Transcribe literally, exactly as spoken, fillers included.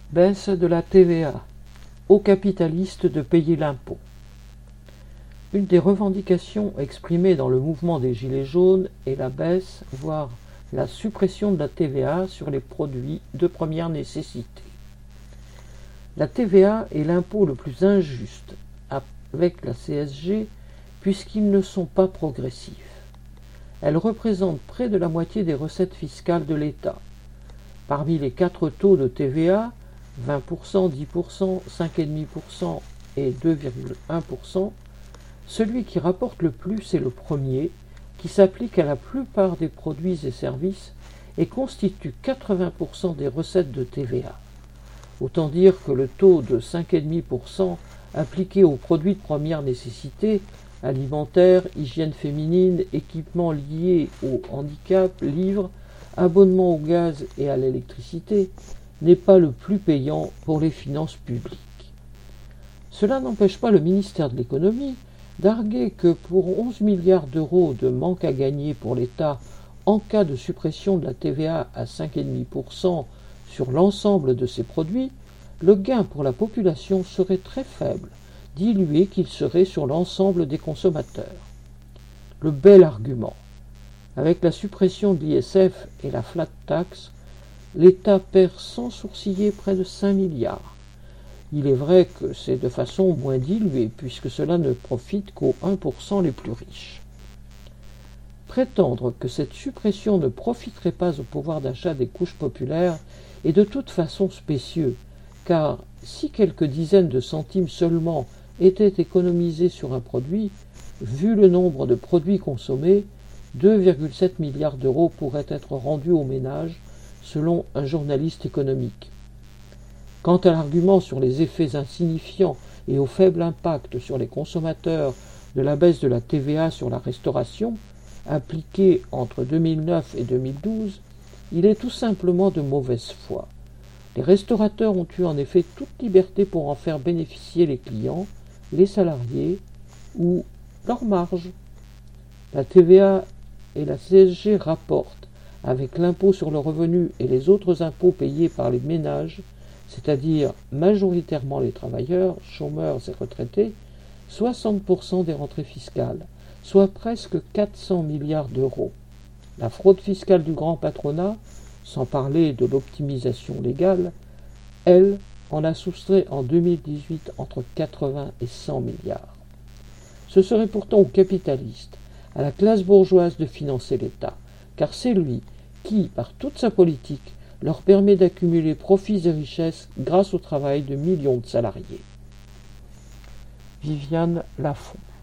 Baisse de la T V A. Aux capitalistes de payer l'impôt. Une des revendications exprimées dans le mouvement des Gilets jaunes est la baisse, voire la suppression de la T V A sur les produits de première nécessité. La T V A est l'impôt le plus injuste avec la C S G puisqu'ils ne sont pas progressifs. Elle représente près de la moitié des recettes fiscales de l'État. Parmi les quatre taux de T V A, vingt pour cent, dix pour cent, cinq virgule cinq pour cent et deux virgule un pour cent, celui qui rapporte le plus est le premier, qui s'applique à la plupart des produits et services et constitue quatre-vingts pour cent des recettes de T V A. Autant dire que le taux de cinq virgule cinq pour cent appliqué aux produits de première nécessité, alimentaires, hygiène féminine, équipements liés au handicap, livres, abonnement au gaz et à l'électricité, n'est pas le plus payant pour les finances publiques. Cela n'empêche pas le ministère de l'économie d'arguer que pour onze milliards d'euros de manque à gagner pour l'État en cas de suppression de la T V A à cinq virgule cinq pour cent sur l'ensemble de ces produits, le gain pour la population serait très faible, dilué qu'il serait sur l'ensemble des consommateurs. Le bel argument. Avec la suppression de l'I S F et la flat tax, l'État perd sans sourciller près de cinq milliards. Il est vrai que c'est de façon moins diluée, puisque cela ne profite qu'aux un pour cent les plus riches. Prétendre que cette suppression ne profiterait pas au pouvoir d'achat des couches populaires est de toute façon spécieux, car si quelques dizaines de centimes seulement étaient économisés sur un produit, vu le nombre de produits consommés, deux virgule sept milliards d'euros pourraient être rendus aux ménages, selon un journaliste économique. Quant à l'argument sur les effets insignifiants et au faible impact sur les consommateurs de la baisse de la T V A sur la restauration, appliquée entre deux mille neuf et deux mille douze, il est tout simplement de mauvaise foi. Les restaurateurs ont eu en effet toute liberté pour en faire bénéficier les clients, les salariés ou leur marge. La T V A et la C S G rapportent, avec l'impôt sur le revenu et les autres impôts payés par les ménages, c'est-à-dire majoritairement les travailleurs, chômeurs et retraités, soixante pour cent des rentrées fiscales, soit presque quatre cents milliards d'euros. La fraude fiscale du grand patronat, sans parler de l'optimisation légale, elle en a soustrait en deux mille dix-huit entre quatre-vingts et cent milliards. Ce serait pourtant aux capitalistes, à la classe bourgeoise de financer l'État, car c'est lui qui, par toute sa politique, leur permet d'accumuler profits et richesses grâce au travail de millions de salariés. Viviane Lafont.